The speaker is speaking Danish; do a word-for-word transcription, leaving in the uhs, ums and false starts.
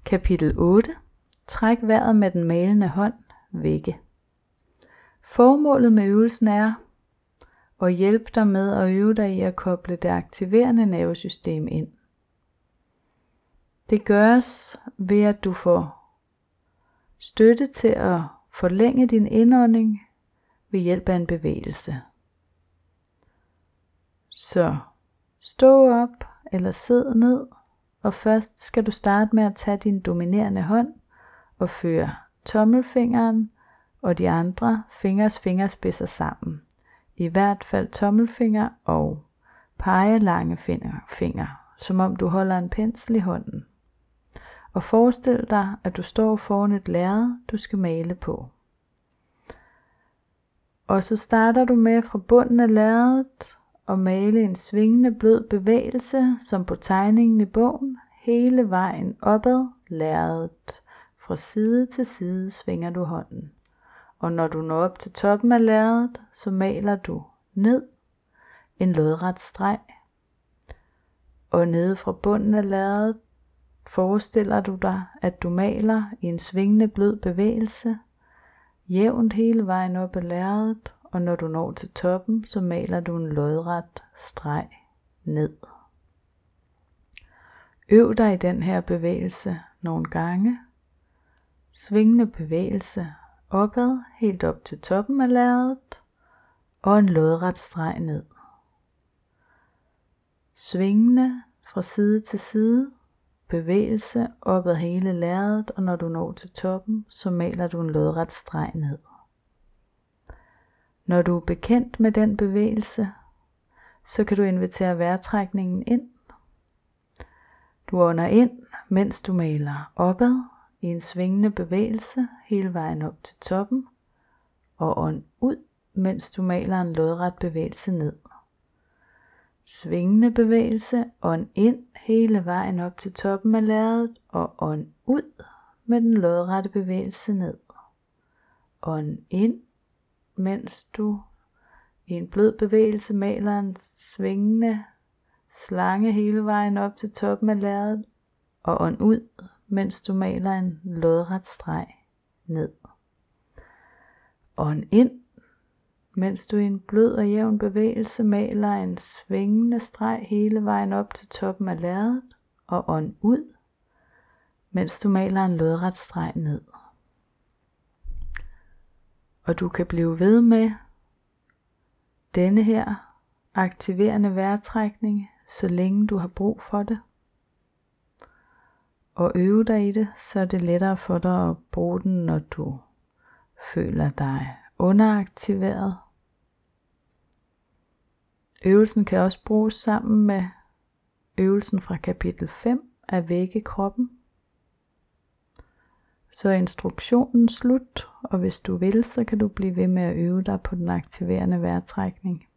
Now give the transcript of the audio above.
Kapitel otte. Træk vejret med den malende hånd, vække. Formålet med øvelsen er at hjælpe dig med at øve dig i at koble det aktiverende nervesystem ind. Det gøres ved at du får støtte til at forlænge din indånding ved hjælp af en bevægelse. Så stå op eller sid ned, og først skal du starte med at tage din dominerende hånd og føre tommelfingeren og de andre fingers fingerspidser sammen. I hvert fald tommelfinger og pegelange finger, som om du holder en pensel i hånden. Og forestil dig, at du står foran et lærred, du skal male på. Og så starter du med fra bunden af lærredet og male en svingende blød bevægelse, som på tegningen i bogen, hele vejen opad lærredet. Fra side til side svinger du hånden. Og når du når op til toppen af lærredet, så maler du ned en lodret streg. Og nede fra bunden af lærredet forestiller du dig, at du maler i en svingende blød bevægelse, jævnt hele vejen op ad lærredet, og når du når til toppen, så maler du en lodret streg ned. Øv dig i den her bevægelse nogle gange. Svingende bevægelse opad, helt op til toppen af lærredet, og en lodret streg ned. Svingende fra side til side, bevægelse opad hele lærredet, og når du når til toppen, så maler du en lodret streg ned. Når du er bekendt med den bevægelse, så kan du invitere vejrtrækningen ind. Du ånder ind, mens du maler opad i en svingende bevægelse hele vejen op til toppen, og ånd ud, mens du maler en lodret bevægelse ned. Svingende bevægelse, ånd ind hele vejen op til toppen af lærredet, og ånd ud med den lodrette bevægelse ned. Ånd ind, mens du i en blød bevægelse maler en svingende slange hele vejen op til toppen af lærredet, og ånd ud, mens du maler en lodret streg ned. Ånd ind, mens du i en blød og jævn bevægelse maler en svingende streg hele vejen op til toppen af lærredet, og ånd ud, mens du maler en lodret streg ned. Og du kan blive ved med denne her aktiverende vejrtrækning, så længe du har brug for det. Og øve dig i det, så er det lettere for dig at bruge den, når du føler dig underaktiveret. Øvelsen kan også bruges sammen med øvelsen fra kapitel fem af vække kroppen. Så er instruktionen slut, og hvis du vil, så kan du blive ved med at øve dig på den aktiverende vejrtrækning.